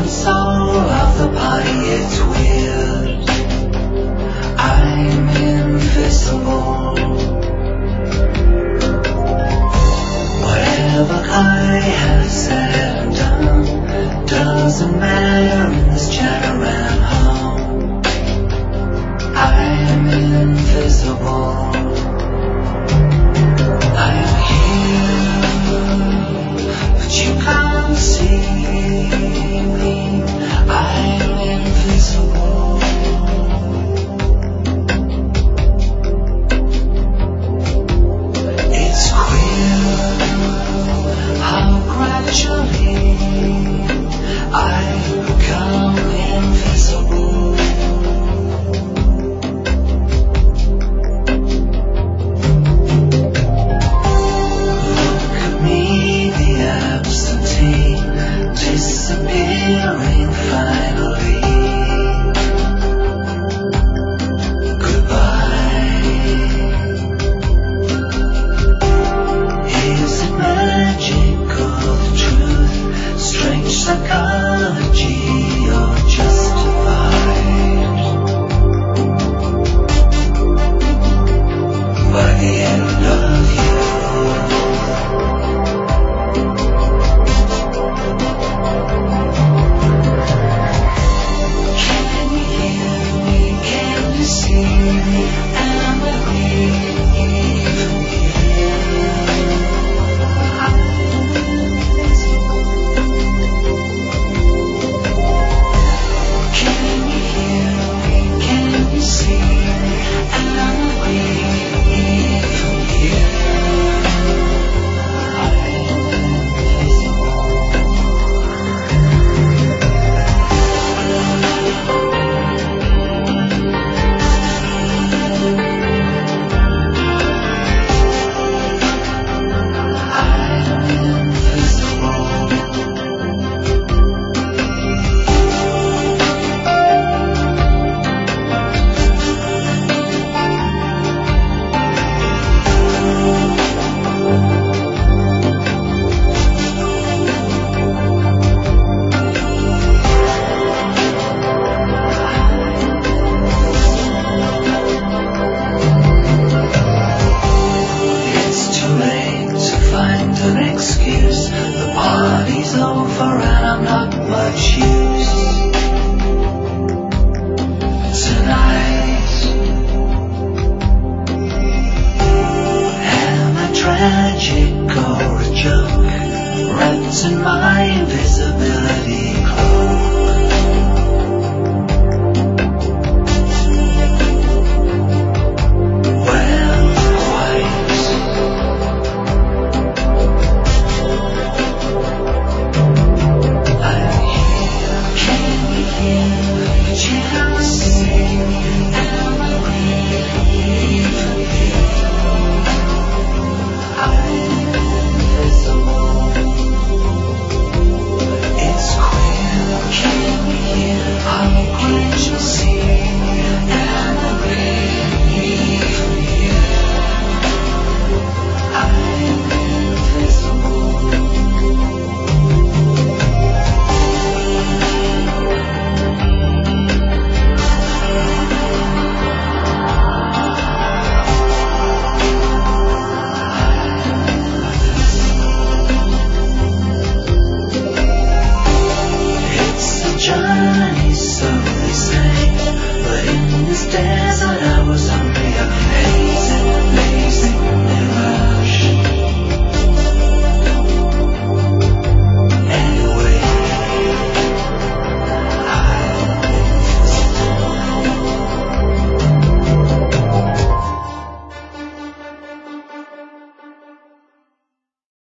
soul of the body, it's weird. I'm invisible. Whatever I have said and done doesn't matter in this chat around home. I'm invisible. I'm here, but you can't see me. I'm invisible. It's queer how gradually I become invisible. Look at me, the absentee, disappearing finally. Goodbye. Is it magic or the truth? Strange psychology or justified? By the end of you, can you hear me? Can you see me? Am I even here? Can you hear me? Can you see me? Am I even here? It's too late to find an excuse. The party's over and I'm not much use. Tonight, am I tragic or a joke? Wrapped in my invisibility.